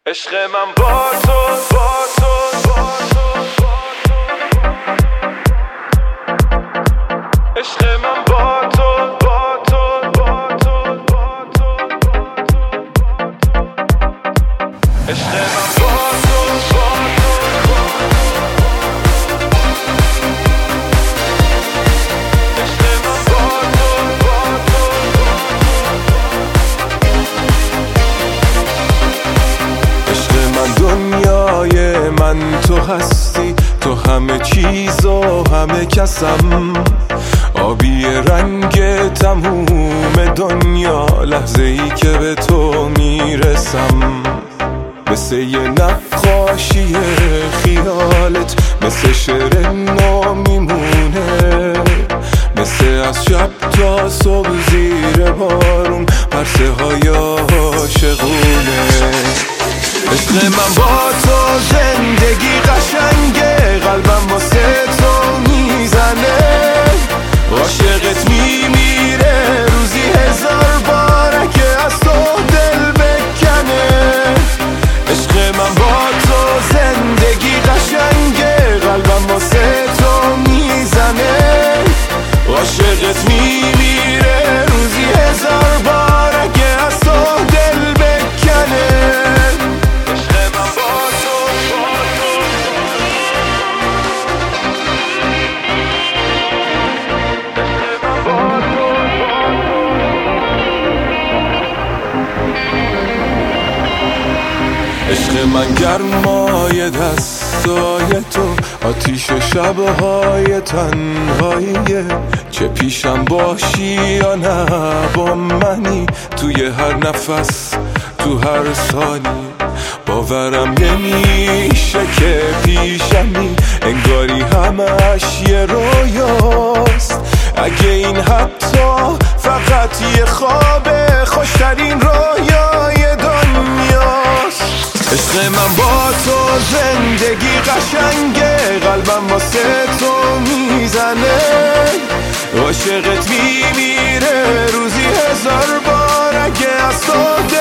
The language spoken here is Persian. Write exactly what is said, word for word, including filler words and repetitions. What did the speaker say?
عشق من با تو با تو با تو عشق من با تو با تو با تو با تو عشق من با تو با تو عشق من با تو با تو عشق من دنیای من تو هستی، تو همه چیز و همه کسم، آبی رنگ تموم دنیا، لحظه ای که به تو میرسم. مثل یه نقاشی خیالت، مثل شعر نو میمونه، مثل از شب تا صبح زیر بارون پرسه های عاشقونه. عشق من با تو زندگی قشنگه، قلبم واسه تو میزنه، عاشقت میمیره روزی هزار باره که از تو دل بکنه. عشق من با تو زندگی قشنگه، قلبم واسه تو میزنه، عاشقت میمیره روزی هزار باره که از تو دل بکنه. عشق من گرمای دستای تو، آتیش شبهای تنهاییه، چه پیشم باشی یا نه با منی، توی هر نفس تو هر ثانی، باورم نمیشه که پیشمی، انگاری همش یه رویاست، اگه این حتی فقط یه خوابه، خوشترین رویای دنیاست. عشق من با تو زندگی قشنگه، قلبم واسه تو میزنه، عاشقت میمیره روزی هزار بار اگه از تو